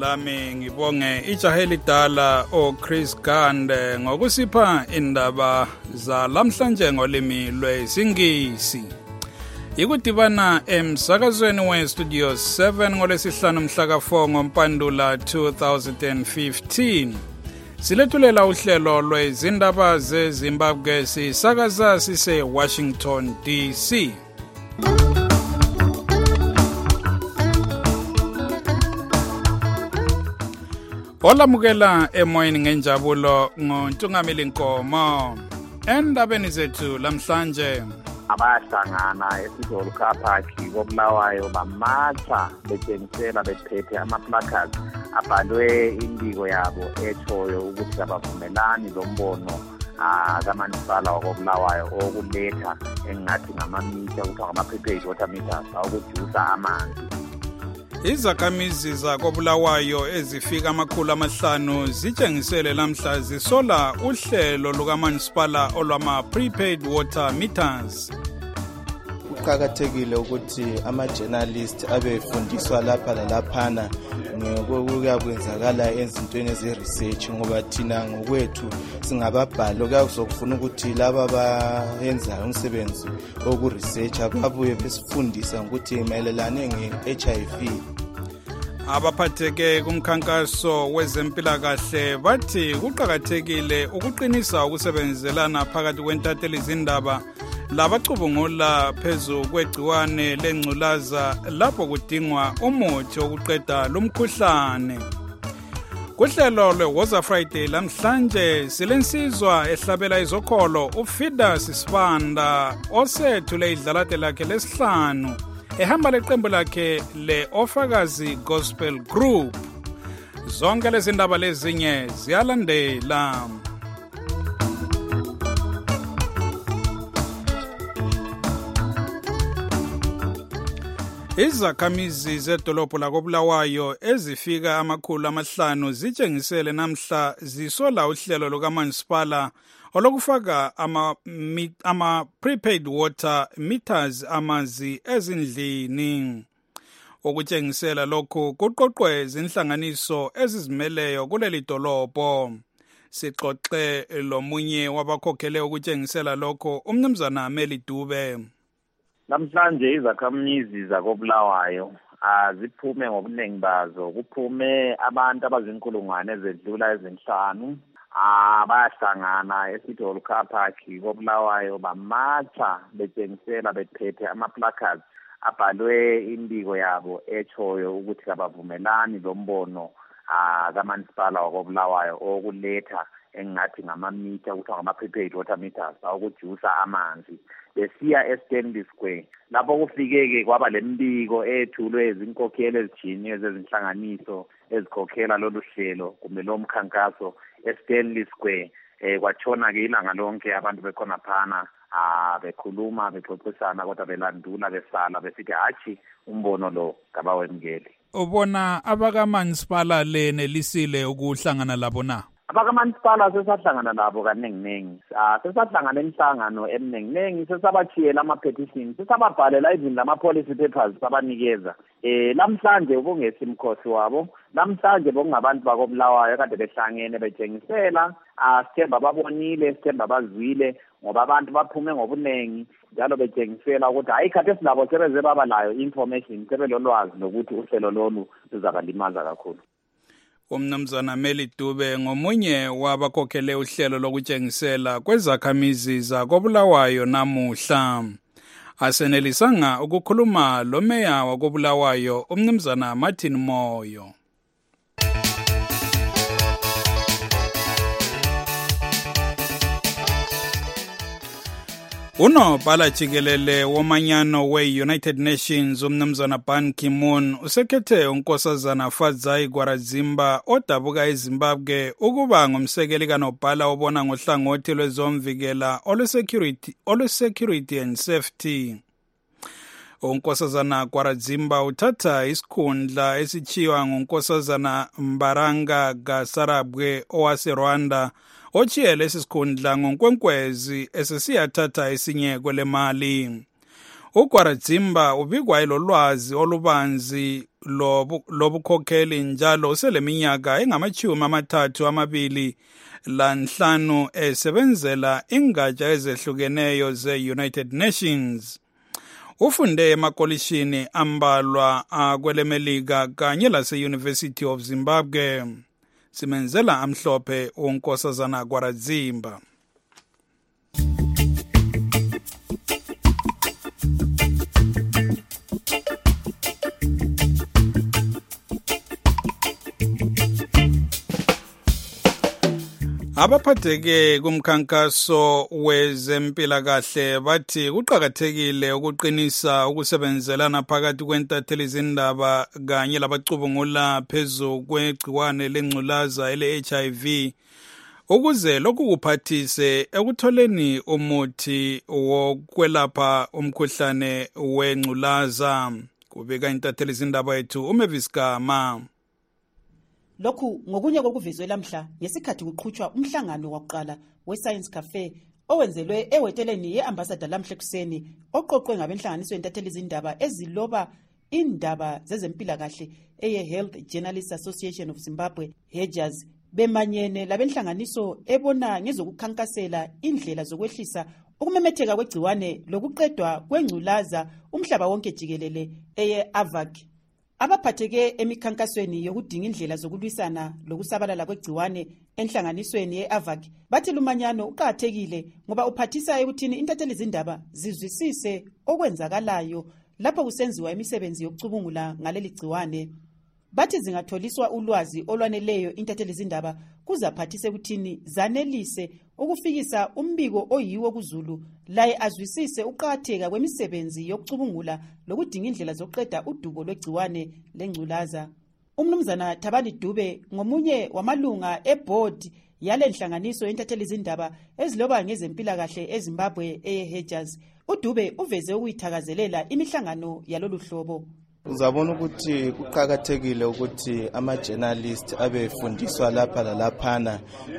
lami ngibonge ijaheli dala Chris Gande ngokusipha indaba za lamhlanje ngolimi lwesingisi. Ikudibana emsakazweni we-Studio 7 ngolesihlanu mhla ka-4 ngoMpandula 2015. Silethulela uhlelo lwezindaba zeZimbabwe sisakaza sise-Washington DC. Olamukela emoyeni ngenjabulo ngoNtungameli Nkomo. Endabeni zethu lamhlanje abahlangana eSidolo Car Park koBulawayo bamatha betshengisela bephethe amaplacards abhalwe imbiko yabo ethoyo ukuthi abavumelani lombono kamasipala wakoBulawayo okuletha engathi ngamamitha kuthiwa ngama-prepaid water meters okujusa amanzi. Izakhamizi zakoBulawayo ezifika 500 zitshengisele lamhla zisola uhlelo lukamasipala olwama-prepaid water meters. Kuqakathekile ukuthi ama-journalist abefundiswa lapha lalaphana ngokuyakwenzakala ezintweni eze-research ngoba thina ngokwethu singababhali okuyakuzokufuna ukuthi laba abayenzayo umsebenzi woku-researcha babuye besifundisa ukuthi mayelelane nge-HIV. Abaphatheke kumkhankaso wezempilakahle bathi kuqakathekile ukuqinisa ukusebenzelana phakathi kwentatheli zindaba labacubungula phezu kwegciwane lengculaza lapho kudingwa umuthi wokuqeda lumkhuhlane. Kuhlelo lweWoza Friday lamhlanje silensizwa ehlabela izokholo uFidas Sibanda osethule idlalate lakhe lesihlanu ehamba leqembu lakhe le-Ofakazi Gospel Group. Zonke lezi ndaba lezinye ziyalandela. Izakhamizi zedolobho lakoBulawayo ezifika 500 zitshengisele namhla zisola uhlelo lukamasipala olokufaka ama-prepaid water meters amazi ezindlini. Ukutshengisela lokhu kuqoqwe izinhlanganiso ezizimeleyo kuleli dolobho. Sixoxe lomunye wabakhokhele ukutshengisela lokho umnumzana Meli Dube. Namhlanje izakhamizi zakoBulawayo aziphume ngobuningi bazo. Kuphume abantu abazinkulungwane ezedlula ezinhlanu abahlangana eSidolo Car Park koBulawayo bamatha betshengisela bephethe amaplacards abhalwe imbiko yabo ethoyo ukuthi abavumelani lombono kamasipala wakoBulawayo okuletha engathi ngamamitha kuthiwa ngama-prepaid water meters okujusa amanzi. Besiya eStanley Square lapho kufikeke kwaba lembiko ethulwe izinkokhelo ezijiniwe zezinhlanganiso ezikhokhela lolu hlelo kumbe lo mkhankaso eStanley Square. Kwatshona-ke ilanga lonke abantu bekhona phana bekhuluma bexoxisana kodwa belandula besala besithi hatshi umbono lo ngabawemukeli. Ubona abakamasipala lenelisile ukuhlangana labo na? Abakamasipala sesahlangana labo kaningi. Sesahlangana imihlangano eminingi sesabachiyela ama-petitions sesababhalela even lama-policy papers sabanikeza. Lamhlanje ubungesimkhosi wabo. Lamhlanje bokungabantu bakoBulawayo kade behlangene betshengisela sithemba babonile sithemba bazwile ngoba abantu baphume ngobuningi njalo betshengisela ukuthi hayi kade sinabo sebeze baba layo information sebelolwazi lokuthi uhlelo lolu luzabalimaza kakhulu. Umnumzana Meli Dube ngomunye wabakhokhele uhlelo lokutshengisela kwezakhamizi zakoBulawayo namuhla. Asenelisanga ukukhuluma lo meya wakoBulawayo umnumzana Martin Moyo. Unobhala jikelele womanyano we-United Nations umnumzana Ban Ki-moon usekhethe unkosazana Fadzai Gwaradzimba odabuka eZimbabwe ukuba ngumsekeli kanobhala obona ngohlangothi lwezomvikela olu-security and safety. Unkosazana Gwaradzimba uthatha isikhundla esichiwa ngunkosazana Mbaranga Gasarabwe owaseRwanda ochiyele isikhundla ngonkwenkwezi esesiyathatha esinye kwele mali. UGwaradzimba ubikwa ilolwazi olubanzi lobukhokheli njalo useleminyaka engama-35 lanhlanu esebenzela ingatsha ezehlukeneyo ze-United Nations. Ufunde emakolishini ambalwa kwelemelika kanye lase-University of Zimbabwe. Simenzela amhlophe uNkosazana Gwaradzimba. Abaphatheke kumkhankaso wezempilakahle bathi kuqakathekile ukuqinisa ukusebenzelana phakathi kwentatheli zindaba kanye labacubungula phezu kwegciwane lengculaza ele-HIV ukuze lokhu kuphathise ekutholeni umuthi wokwelapha umkhuhlane wengculaza. Kubika intatheli zindaba yethu uMavis Gama. Lokhu ngokunye kokuvezwe lamhla ngesikhathi kuqhutshwa umhlangano wokuqala we-Science Cafe owenzelwe eweteleni ye-Ambassador lamhla ekuseni oqoqwe ngabenhlanganiso yentatheli zindaba eziloba indaba zezempilakahle eye-Health Journalists Association of Zimbabwe, HEJAZ, bemanyene labenhlanganiso ebona ngezokukhankasela indlela zokwehlisa ukumemetheka kwegciwane lokuqedwa kwengculaza umhlaba wonke jikelele eye-AVAC. Abaphatheke emikhankasweni yokudinga indlela zokulwisana lokusabalala kwegciwane enhlanganisweni ye-AVAC bathi lumanyano uqakathekile ngoba uphathisa ekuthini intatheli zindaba zizwisise okwenzakalayo lapho kusenziwa imisebenzi yokucubungula ngaleli gciwane. Bathi zingatholiswa ulwazi olwaneleyo intatheli zindaba kuzaphathisa ekuthini zanelise ukufikisa umbiko oyiwo kuzulu laye azwisise uqakatheka kwemisebenzi yokucubungula lokudinga indlela zokuqeda udubo lwegciwane lengculaza. Umnumzana Thabani Dube ngomunye wamalunga eboard yale nhlanganiso yentatheli zindaba eziloba ngezempilakahle eZimbabwe eye-HEJAZ. uDube uveze ukuyithakazelela imihlangano yalolu hlobo. Uzabona ukuthi kuqhakathekile ukuthi ama-journalist abefundiswa lapha lalaphana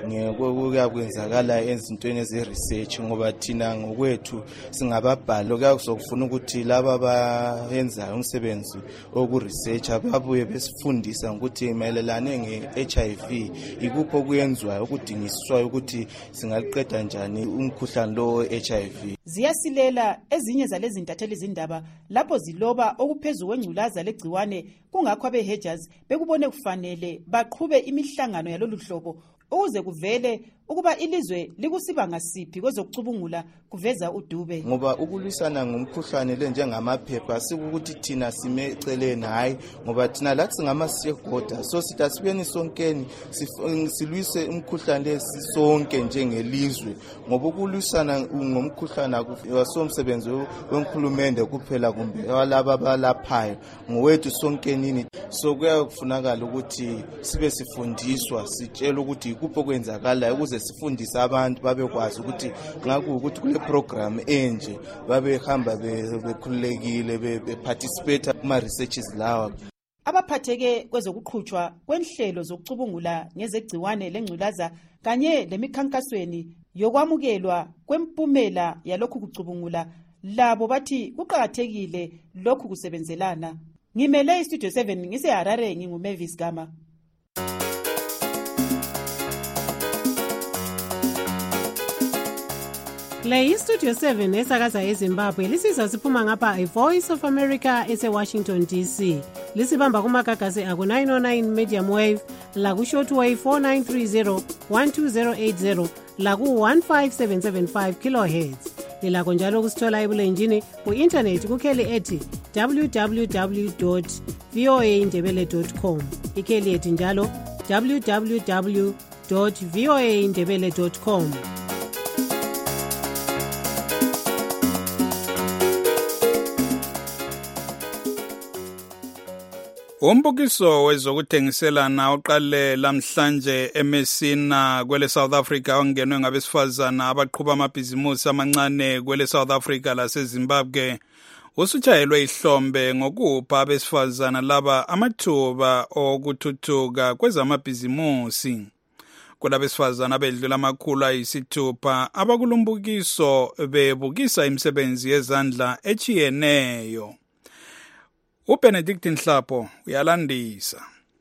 ngokuyakwenzakala ezintweni eze-research ngoba thina ngokwethu singababhali okuyakuzokufuna ukuthi laba abayenzayo umsebenzi woku-research babuye besifundisa ukuthi mayelelane nge-HIV ikuphi okuyenziwayo okudingiswayo ukuthi singaliqeda njani umkhuhlane lo we-HIV. Ziyasilela ezinye zalezi ntatheli zindaba lapho ziloba okuphezu kwengculaza legciwane kungakho abe-HEJAZ bekubone kufanele baqhube imihlangano yalolu hlobo ukuze kuvele ukuba ilizwe likusiba ngasiphi kwezokucubungula kuveza uDube. Ngoba ukulwisana ngomkhuhlane le njengamaphepha sikukuthi thina simeceleni hayi ngoba thina lathi ngama-stakeholder so sithi asibeni sonkeni silwise umkhuhlane lesi sonke njengelizwe ngoba ukulwisana ngomkhuhlane wasomsebenzi wenkhulumende kuphela kumbe walaba abalaphayo ngowethu sonkenini. So kuyakufunakala ukuthi sibe sifundiswa sitshela ukuthi ikuphi okwenzakala ukuze sifundise abantu babekwazi ukuthi ngakukuthi kule program enje babehamba bekhululekile beparticipate kuma researches lawa. Abaphatheke kwezokuqhutshwa kwenhlelo zokucubungula ngezegciwane lengculaza kanye lemikhankasweni yokwamukelwa kwempumela yalokhu kucubungula labo bathi kuqakathekile lokhu kusebenzelana. Ngimele iStudio 7 ngiseHarare nginguMavis Gama. Le iStudio 7 esakaza eZimbabwe lisiza siphuma ngapha iVoice of America eseWashington DC. Lisibamba kumagagasi aku-909 medium wave, laku-shortwave 4930 12080, laku-15775 kilohertz. Lilakho njalo kusithola ebulenjini ku-internet kukheli ethi www.voaindebele.com. Ikheli ethi njalo www.voaindebele.com. Umbukiso wezokuthengiselana uqale lamhlanje eMessina kwele South Africa ongenwe ngabesifazana abaqhuba amabhizimusi amancane kwele South Africa laseZimbabwe. Usutshayelwe ihlombe ngokupha abesifazana laba amathuba okuthuthuka kwezamabhizimusi. Kulabesifazana bedlula amakhulu ayisithupha abakulumbukiso bebukisa imisebenzi yezandla echiyeneyo. uBenedict Nhlapo uyalandisa.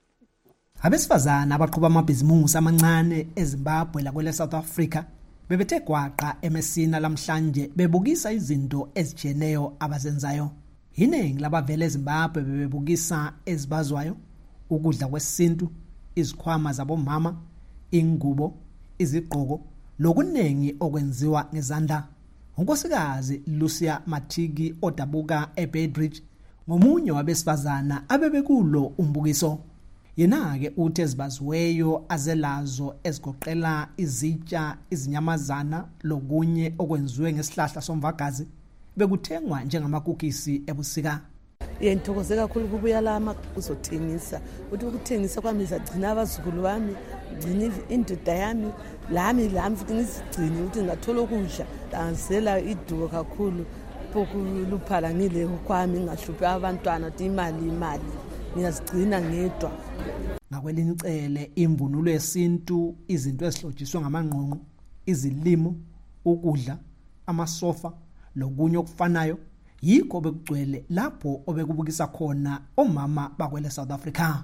Abesifazana abaqhuba amabhizimusi amancane eZimbabwe lakwele South Africa bebethe gwaqa eMessina lamhlanje bebukisa izinto ezijeneyo abazenzayo. Iningi labavele eZimbabwe bebebukisa ezibazwayo, ukudla kwesintu, izikhwama zabomama, ingubo, izigqoko, lokunengi okwenziwa ngezandla. Unkosikazi Lucia Matigi odabuka eBedridge ngomunye wabesifazana abebekulo umbukiso. Yena-ke uthi ezibaziweyo azelazo ezigoqela izitsha, izinyamazana, lokunye okwenziwe ngesihlahla somvagazi bekuthengwa njengamakukisi ebusika. Ngithokoze kakhulu ukubuya lama kuzothengisa. Uthi ukuthengisa kwami ngizagcina abazukulu bami, ngigcina indoda yami, lami futhi ngizigcine ukuthi ngathola ukudla. Ngizela iduko kakhulu pokuluphala ngile kwami ngahluphi abantwana ukuthi imali ngiyazigcina ngedwa. Ngakwelinye icele imvunulo yesintu, izinto ezihlotshiswe ngamangqongqo, izilimo, ukudla, amasofa lokunye okufanayo yikho bekugcwele lapho obekubukisa khona omama bakwele South Africa.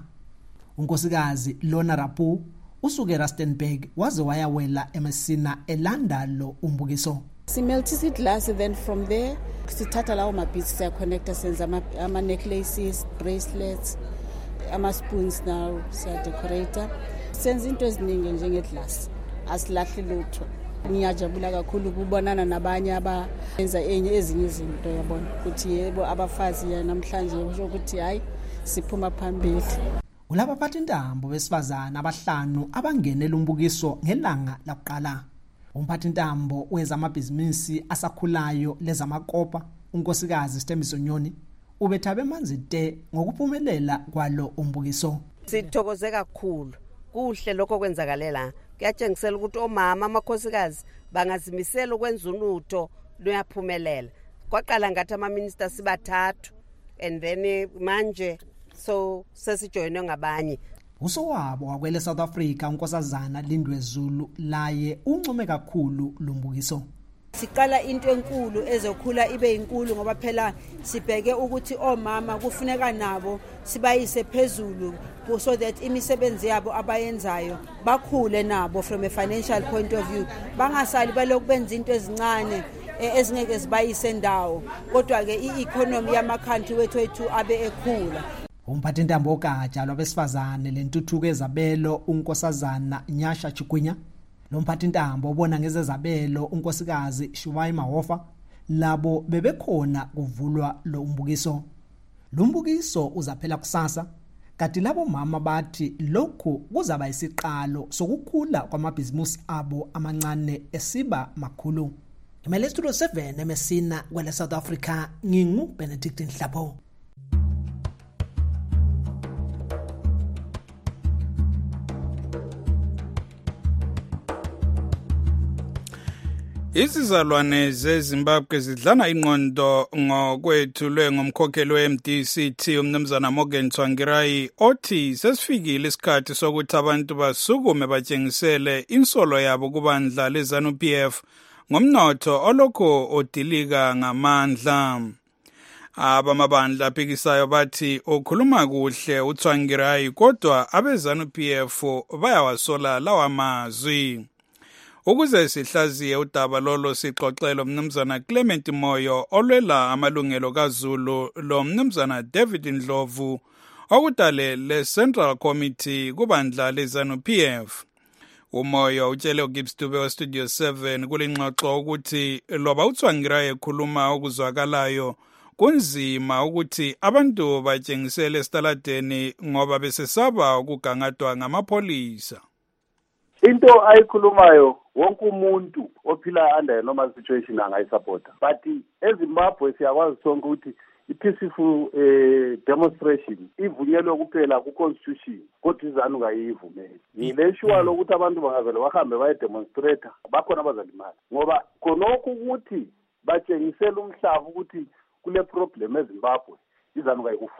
Unkosikazi Lona Rapu usuke Rustenburg waze wayawela eMessina elanda lo umbukiso. Simeltisa iglass, then from there sithatha lawo mabits siyaconnecta senza ama necklaces, bracelets, ama spoons now siyadecorate. Senza into eziningi njengeglass, asilahli lutho. Ngiyajabula kakhulu ukubonana nabanye abenza ezinye izinto yabona ukuthi yebo abafazi namhlanje usho ukuthi hayi siphuma phambili. Ulaba phathi intambo besifazana abahlanu abangenela umbukiso ngelanga lakuqala. Umphathi intambo wezamabhizinisi asakhulayo lezamakopa unkosikazi Sithembiso Nyoni ubethabe manzi te ngokuphumelela kwalo umbukiso. Sithokoze kakhulu kuhle lokho kwenzakalela. Kuyatshengisela ukuthi omama amakhosikazi bangazimisela ukwenza ulutho luyaphumelela. Kwaqala ngathi ama-minister sibathathu and then manje so sesijoyinwe ngabanye. Usowabo wakwele South Africa unkosazana Lindwe Zulu laye uncome kakhulu lumbukiso. Siqala into enkulu ezokhula ibe inkulu ngoba phela sibheke ukuthi omama kufuneka nabo sibayise phezulu so that imisebenzi yabo abayenzayo bakhule nabo from a financial point of view, bangasali balokhu benza into ezincane ezingeke zibayise ndawo, kodwa ke i-economy yamakhantri wethu abe ekhula. Umphathi intambo ogatsha lwabesifazane lentuthuko ezabelo unkosazana Nyasha Chigwinya, lomphathi intambo obona ngezezabelo unkosikazi Shuwai Mahofa labo bebekhona kuvulwa lo umbukiso. Lo mbukiso uzaphela kusasa, kanti labo mama bathi lokhu kuzaba isiqalo sokukhula kwamabhizimusi abo amancane esiba makhulu. Imele Studio 7 eMessina kwele South Africa, ngingu Benedict Nhlapo. Izizalwane zeZimbabwe zidlana ingqondo ngokwethulwe ngomkhokheli we-MDCT umnumzana Morgan Tsvangirai othi sesifikile isikhathi sokuthi abantu basukume batshengisele insolo yabo kubandla leZANU-PF ngomnotho olokho odilika ngamandla. Abamabandla aphikisayo bathi ukhuluma kuhle uTsvangirai kodwa abeZANU-PF bayawasola lawa mazwi. Ukuze sihlaziye udaba lolo sixoxela umnumzana Clement Moyo olwela amalungelo kaZulu lo mnumzana David Ndlovu okudale le-Central Committee kubandla leZANU-PF. Umoyo utshele uGibbs Dube weStudio 7 kulingxoxo ukuthi loba uTsvangirai ekhuluma okuzwakalayo kunzima ukuthi abantu batshengisele esitaladeni ngoba besesaba ukugangadwa ngamapholisa. Into ayikhulumayo wonke umuntu ophila under normal situation angayisupporta, but eZimbabwe siyakwazi sonke ukuthi i-peaceful demonstration ivunyelwe kuphela ku-constitution kodwa iZANU ngayivumeli. Ngileshuwa lokuthi abantu bangavele bahambe bayedemonstrate bakhona abazalimala ngoba khonokho ukuthi batshengisela umhlaba ukuthi kule problem eZimbabwe iZANU ngayikufuni.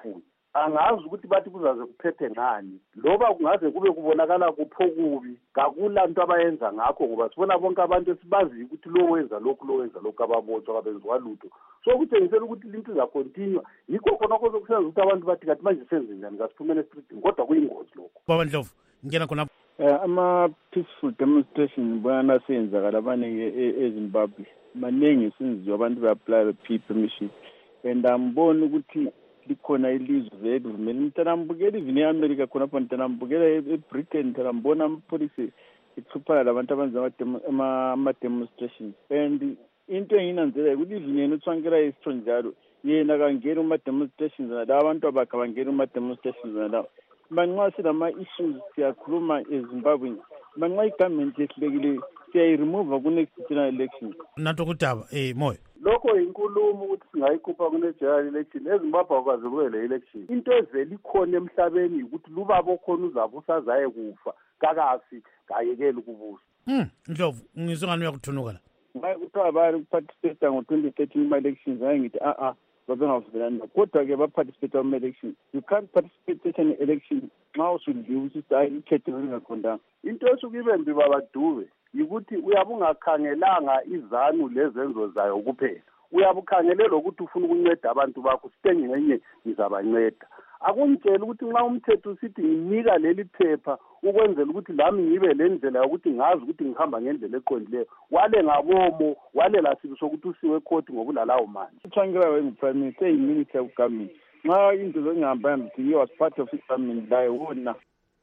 angazi ukuthi bathi kuzaze kuphethe ngani loba kungaze kube kubonakala kuphokubi kakulanto abayenza ngakho ngoba sibona bonke abantu esibazi ukuthi lo wenza lokhu ababotshwa abenziwa lutho so kutshengisela ukuthi into izakontinue yikho khona kuzokusenza ukuthi abantu bathi kathi manje senze njani ngasiphumele streetini kodwa kuyingozi lokho. Baba Ndlovu ngena khona ama-peaceful demonstration bona senzakala abaningi eZimbabwe maningi sinzizwa abantu be-apply P-permission and ambona ukuthi likhona ilizwe vele mntanambukela even e-America khonapho mntanambukela e-Britain mntanambona amapolisi ithuphala labantu abenza ama-demonstrations and into engiyinanzelayo ukuthi even yena uTsvangira yisitsho njalo yena kangeni kuma-demonstrations nala abantu abakhe bangeni kuma-demonstrations nala manxa silama-issues siyakhuluma eZimbabwe manxa igovernment yehlulekile siyayiremova ku-next general election. Nanto kudaba Moyo lokho inkulumo ukuthi singayikhupha kune-general election eZimbabwe akwazi kube le election into evele ikhona emhlabeni ukuthi lubaba okhona uzabe usazaye kufa kakasi kayekele ukubusa. Ndlovu ngizwe ngani uyakuthunuka la ngaye kuthiwa bari ukuparticipate ngo-2013 ima-elections ngaye ngithi babengavumelani kodwa-ke baparticipate kuma-election you can't participate in an election nxa usudliwe usithi hayi ikhethe lingaqondanga into esuke ibe mbi babadube yikuthi uyabe ungakhangelanga izanu lezenzo zayo kuphela uyabe ukhangelela ukuthi ufuna ukunceda abantu bakho sitenge ngenye ngizabanceda akungitshela ukuthi nxa umthetho usithi nginika leli phepha ukwenzela ukuthi lami ngibe le ndlela yokuthi ngazi ukuthi ngihamba ngendlela eqondileyo wale ngabomo wale lasibi sokuthi usiwe ekhoti ngobulalawo manje. uTsvangira wayengu-prime minister eyi-minister yokugovernment nxa into zengihamba he was part of i-government layo wona.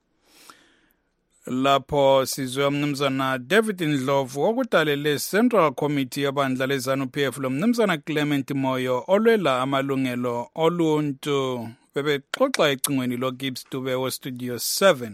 Lapho sizwe umnumzana David Ndlovu okudalele Central Committee yabandla leZANU-PF lo mnumzana Clement Moyo olwela amalungelo oluntu bebexoxa ecingweni lo Gibbs Dube wo Studio 7.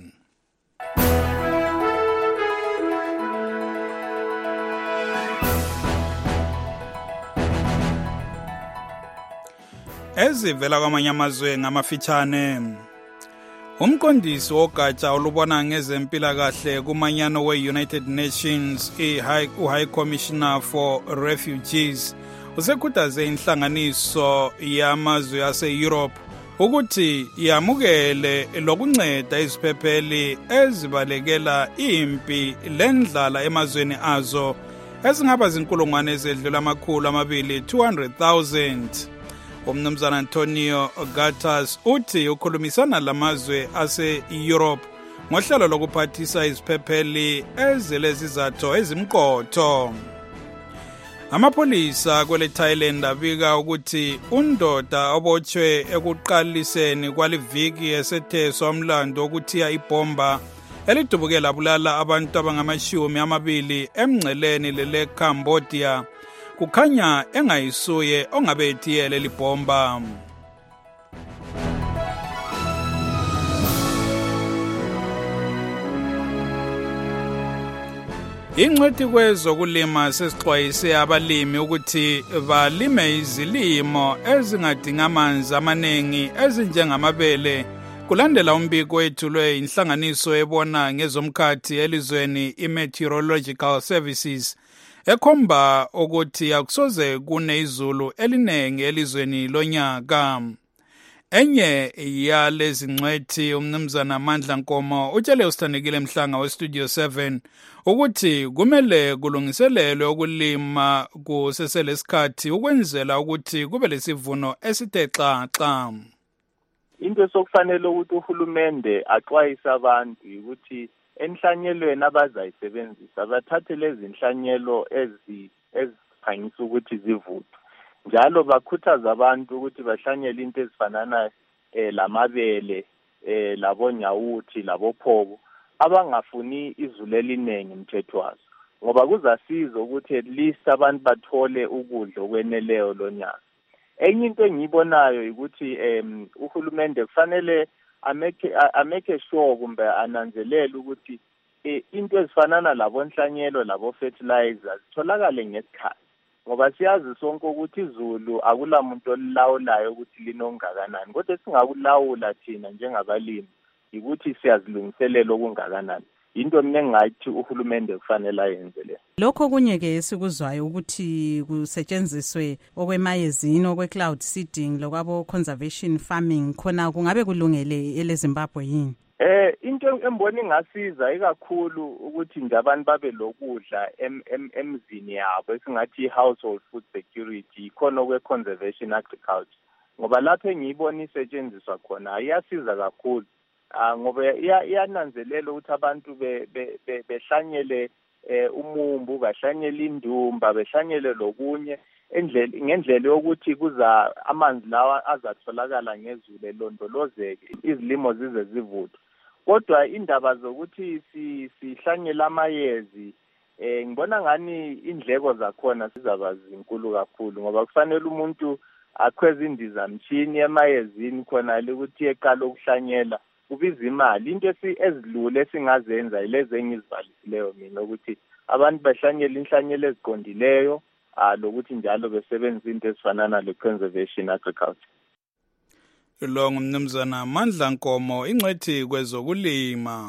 Ezivela kwamanye amazwe ngamafitshane umqondisi wogatsha olubona ngezempilakahle kumanyano we-United Nations i-High Commissioner for Refugees usekhuthaze inhlanganiso yamazwe ase-Europe ukuthi yamukele lokunceda iziphepheli ezibalekela impi lendlala emazweni azo ezingaba zinkulungwane ezedlula amakhulu amabili 200,000. Umnumzana Antonio Guterres uthi ukhulumisana lamazwe ase-Europe ngohlelo lokuphathisa iziphepheli ezelezizatho ezimqotho. Amapolisa kwele Thailand abika ukuthi undoda obotshwe ekuqaliseni kwaliviki esetheswa umlando wokuthiya ibhomba elidubuke labulala abantu abangama-20 emngceleni lele Cambodia kukhanya engayisuye ongabe ethiyele libhomba. Ingcwethi kwezokulima sesixwayise abalimi ukuthi balime izilimo ezingadinga amanzi amaningi ezinjengamabele kulandela umbiko wethulwe inhlanganiso ebona ngezomkhathi elizweni i-Meteorological Services ekhomba ukuthi akusoze kune izulu elinengi elizweni lonyaka. Enye yalezi ngcwethi umnumzana Mandla Nkomo utshele usithandekile Mhlanga we-Studio 7 ukuthi kumele kulungiselelwe ukulima kuseselesikhathi ukwenzela ukuthi kube lesivuno esithe xaxa. Into sokufanele ukuthi uhulumende axwayise abantu ukuthi enhlanyelweni abazayisebenzisa bathathe lezi inhlanyelo eziphangisa ukuthi zivuthwe njalo bakhuthaza abantu ukuthi bahlanyele into ezifanana lamabele labonyawuthi labophoko abangafuni izulu elinengi mthetho wazo ngoba kuzasiza ukuthi at least abantu bathole ukudla okweneleyo lonyaka. Enye into engiyibonayo ukuthi uhulumende kufanele ameke sure kumbe ananzelele ukuthi into ezifanana labo nhlanyelo labo fertilizers zitholakale ngesikhathi ngoba siyazi sonke ukuthi izulu akula muntu olilawulayo ukuthi linongakanani kodwa singakulawula thina njengabalimi ukuthi siyazilungiselela okungakanani. into mina engathi uhulumende kufanele ayenze le. Lokho kunye-ke sikuzwayo ukuthi kusetshenziswe okwemayezini okwe-cloud seeding lokwabo-conservation farming khona kungabe kulungele eleZimbabwe yini? Into embona ingasiza ikakhulu ukuthi nje abantu babe lokudla emzini yabo esingathi household food security khona okwe-conservation agriculture. Ngoba lapho engiyibona isetshenziswa khona iyasiza kakhulu. Ngoba iyananzelela ukuthi abantu behlanyele umumbu, bahlanyele indumba, behlanyele lokunye ngendlela yokuthi kuza amanzi lawa azatholakala ngezulu elondolozeke izilimo zize zivuthwe. Kodwa indaba zokuthi sihlanyele amayezi ngibona ngani indleko zakhona sizaba zinkulu kakhulu ngoba kufanele umuntu akhweza indizamtshini emayezini khona ukuthi eqala ukuhlanyela kubiza imali. Into ezilule esingazenza ilezi engizibalisileyo mina ukuthi abantu bahlanyele inhlanyelo eziqondileyo lokuthi njalo besebenzisa into ezifana nale-conservation agriculture. Lo ngumnumzana Mandla Nkomo, ingcwethi kwezokulima.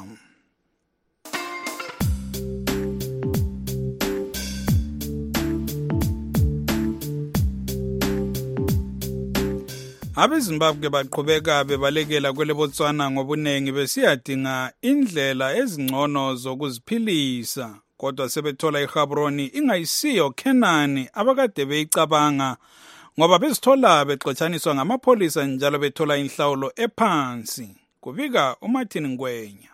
AbeZimbabwe baqhubeka bebalekela kwele Botswana ngobunengi besiyadinga indlela ezingcono zokuziphilisa, kodwa sebethola iGaborone ingayisiyo Kenani abakade beyicabanga ngoba bezithola bexotshaniswa ngamapholisa njalo bethola inhlawulo ephansi. Kubika uMartin Ngwenya.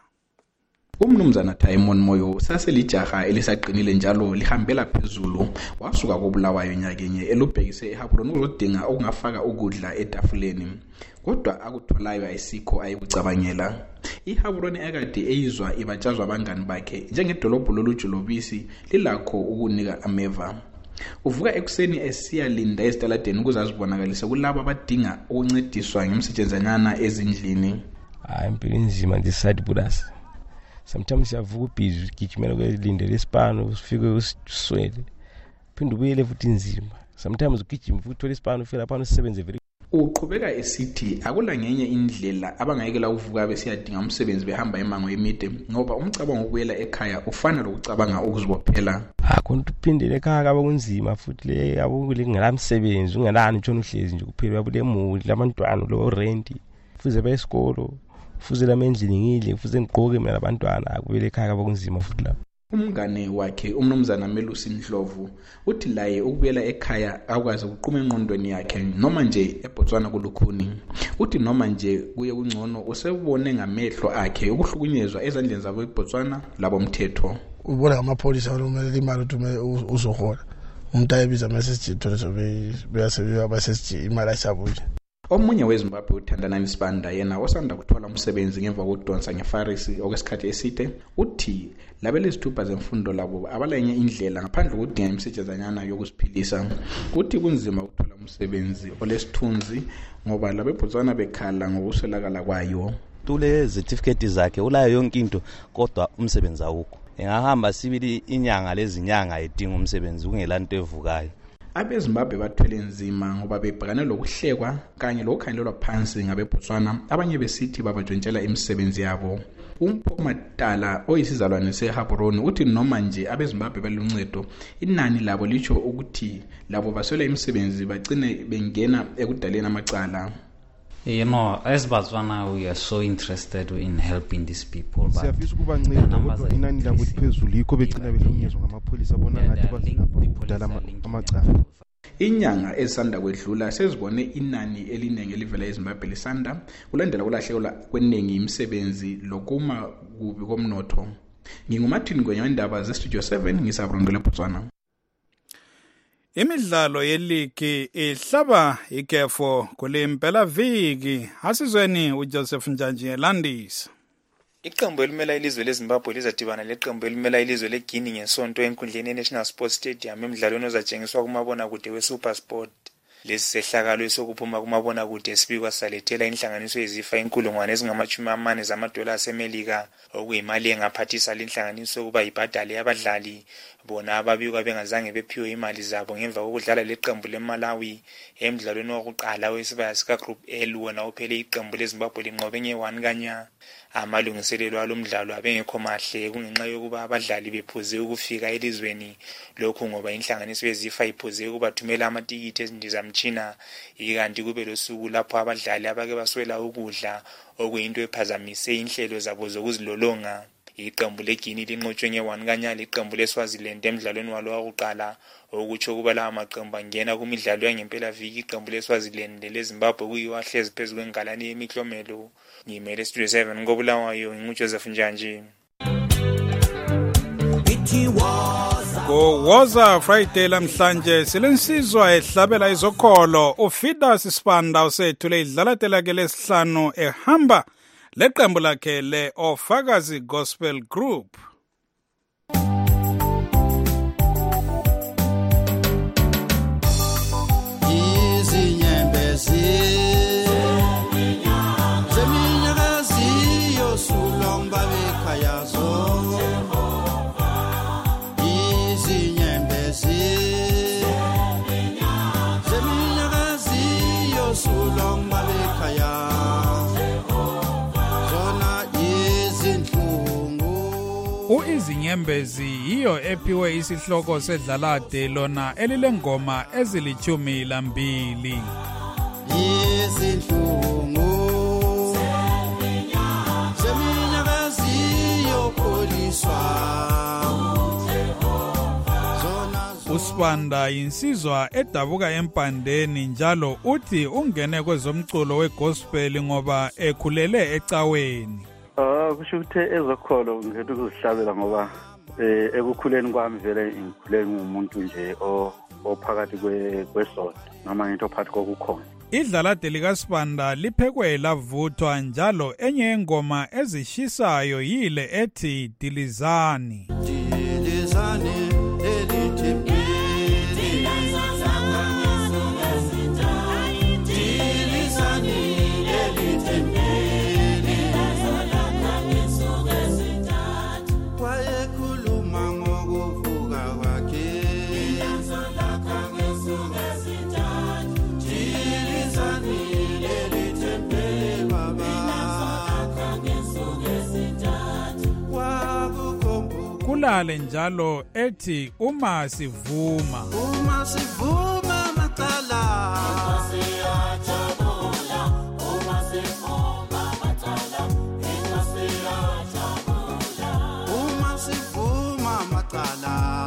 Umnumzana Taimon Moyo saselijaha elisaqinile njalo lihambela phezulu wasuka koBulawayo nyakenye elubhekise eGaborone uzodinga okungafaka ukudla etafuleni, kodwa akutholayo ayisikho ayikucabangela. iGaborone akade eyizwa ibatshazwa abangani bakhe njengedolobho lolujulobisi lilakho ukunika ameva. Uvuka ekuseni esiyalinda ezitaladeni ukuze azibonakalise kulabo abadinga ukuncediswa ngemisetshenzanyana ezindlini. Impilo inzima ndiside budasi. Sometimes siyavuka ubhizi ugijimela kwelindele isipano ufike uswele. Phinde ubuyele futhi inzima. Sometimes ugijima futhi uthola isipano ufika lapha usebenze very. Uqhubeka esithi akula ngenye indlela abangayekela ukuvuka besiyadinga umsebenzi behamba emango emide ngoba umcabango ukuyela ekhaya ufana lokucabanga ukuzibophela. Konke uphindele ekhaya kaba kunzima futhi le abukule kungelamsebenzi ungelani utshona uhlezi nje kuphela babule muli labantwana lo rent fuze besikolo fuze lamendlini ngidle fuze ngigqoke mina labantwana akubele ekhaya kaba kunzima futhi lapho. Umngane wakhe umnumzana Melusi Ndlovu uthi laye ukubuyela ekhaya akwazi ukuqhuma engqondweni yakhe noma nje eBotswana kulukhuni. Uthi noma nje kuye kungcono usebone ngamehlo akhe ukuhlukunyezwa ezandleni zabo eBotswana labo mthetho. Ubona amapholisa olumele imali uthi uzohola umuntu ayebiza message thole beyasebenza basesiji imali ayisabuje. Omunye weZimbabwe uThandana Sibanda yena osanda kuthola umsebenzi ngemva kokudonsa ngefarisi okwesikhathi eside uthi labele izithupha zemfundo labo abalenye indlela ngaphandle kokudinga imisetshenzanyana yokuziphilisa. Uthi kunzima ukuthola umsebenzi olesithunzi ngoba labe Botswana bekhala ngokuswelakala kwayo. Tule certificate zakhe ulayo yonke into kodwa umsebenzi awukho. Engahamba sibili inyanga lezinyanga edinga umsebenzi kungelanto evukayo. AbeZimbabwe bathwele nzima ngoba bebhekane lokuhlekwa kanye lokukhangelwa phansi ngabeBotswana abanye besithi babajontshela imisebenzi yabo. Umpho Matala oyisizalwane seGaborone uthi noma nje abeZimbabwe baluncedo inani labo licho ukuthi labo baswela imisebenzi bagcine bengena ekudaleni amacala. You know, as Botswana, we are so interested in helping these people. Siyafisa ukubanceda kodwa inani labo liphezulu yikho begcina behlukunyezwa ngamapholisa bona ngathi bazidala amacala. Inyanga ezisanda kwedlula sezibone inani elinenge elivela eZimbabwe lisanda kulandela kulahlekelwa kweningi imisebenzi lokuma kubi komnotho. NginguMartin Ngwenya wendaba zeStudio 7 ngisabrondele eBotswana. Imidlalo yeligi ihlaba ikefo kule mpelaviki. Asizweni uJoseph Njanji elandisa. Iqembu elimela ilizwe leZimbabwe lizadibana leqembu elimela ilizwe leGuinea ngesonto enkundleni yeNational Sports Stadium emidlalweni ozatshengiswa kumabonakude weSuperSport. Lesi sehlakalo esokuphuma kumabonakude sibikwa salethela inhlanganiso yezifa inkulungwane ezingama-40 zamadola aseMelika okuyimali engaphathisa lenhlanganiso ukuba ibhadale abadlali bona ababikwa bengazange bephiwe imali zabo ngemva kokudlala leqembu leMalawi emidlalweni wokuqala wesibaya sika Group L wona uphele iqembu leZimbabwe linqobe nge1-0. Amalungiselelo alomdlalo abengekho mahle kungenxa yokuba abadlali bephuze ukufika elizweni, lokhu ngoba inhlanganiso yeZIFA iphuze ukubathumela amatikiti ezindizamtshina ikanti kube losuku lapho abadlali abake baswela ukudla okuyinto ephazamise inhlelo zabo zokuzilolonga. Iqembu leGuinea linqotshwe nge1-0 iqembu leSwaziland emidlalweni walo wokuqala, okutsho kuba lawa maqembu angena kumidlalo yangempela viki. Iqembu leSwaziland leZimbabwe kuyiwo ahlezi phezu kwengalane yemiklomelo. Ngimele Studio 7 ngobulawayo nginguJoseph Njanji. Woza Friday lamhlanje silensizwa ehlabela izokholo uFidas Sibanda usethule idlalatela ke lesihlanu ehamba leqembu lakhe le Ofakazi Gospel Group. Izinyembezi yiyo ephiwe isihloko sedlalade lona elilengoma ezili12. Izinhlungu zeminyakazi yokholiswa. uSibanda yinsizwa edabuka empandeni njalo uthi ungene kwezomculo wegospel ngoba ekhulele ecaweni. Kusho ukuthi ezokholo ngikhetha ukuzihlabela ngoba ekukhuleni kwami vele ngikhule ngumuntu nje ophakathi kwesonto noma into phakathi kokukhona. Idlalade likaSibanda liphekwe lavuthwa njalo enye yengoma ezishisayo yile ethi Dilizani. Dilizani elithi kulale njalo ethi uma sivuma macala uma sivuma macala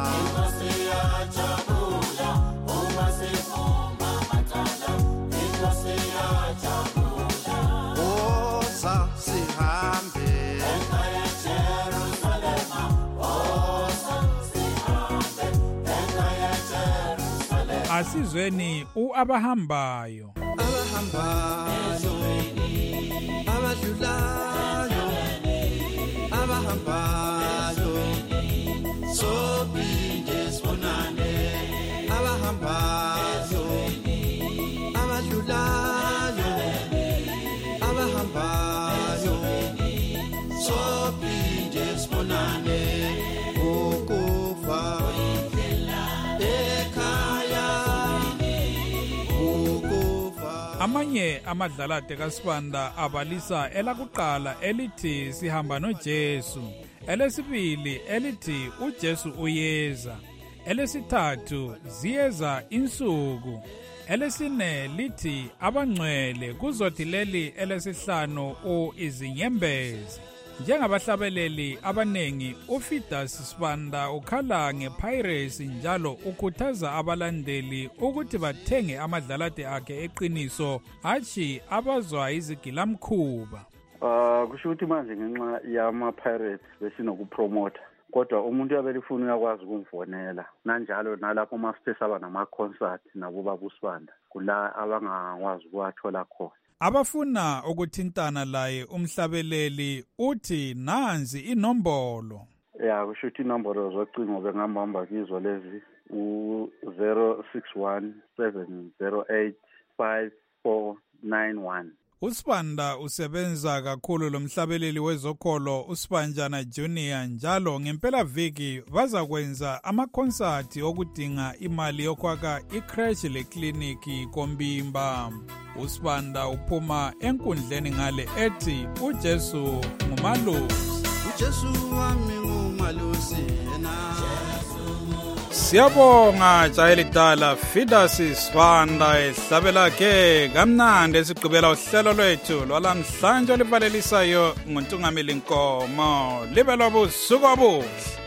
oza sihambe asizweni abahambayo abadlulayo abahambayo sophinde sibonane abahambayo abadlulayo abahambayo sophinde sibonane ukufa amanye amadlalade kaSibanda abalisa elakuqala elithi sihamba noJesu, elesibili elithi uJesu uyeza, elesithathu ziyeza insuku, elesine lithi abangcwele, kuzothi leli elesihlanu izinyembezi. Njengabahlabeleli abanengi uFidas Sibanda ukhala ngepiracy njalo ukhuthaza abalandeli ukuthi bathenge amadlalade akhe eqiniso hatshi abazwa izigilamkhuba. Kusho ukuthi manje ngenxa yama-pirates besinokupromota, kodwa umuntu abelifuna uyakwazi ukumfonela nanjalo nalapho masithe saba nama-concert nabo baba uSibanda kula abangakwazi ukuwathola khona. Abafuna ukuthintana laye umhlabeleli uthi nanzi inombolo. Kusho ukuthi inombolo zocingo bengihamba kizo lezi u-061 708 5491. uSibanda usebenza kakhulu lomhlabeleli wezokholo uSibanjana Junior njalo ngempela viki bazakwenza amakhonsati okudinga imali yokwakha icrash lekliniki kombimba. uSibanda uphuma enkundleni ngale ethi uJesu ngumalusi. uJesu wami ngumalusi yena. Siyabonga jayelidala Fidas Sibanda ehlabela ke kamnandi esigqibela uhlelo lwethu lwalamhlanje olivalelisayo nguntungameli Nkomo libe lobusuku obuhle.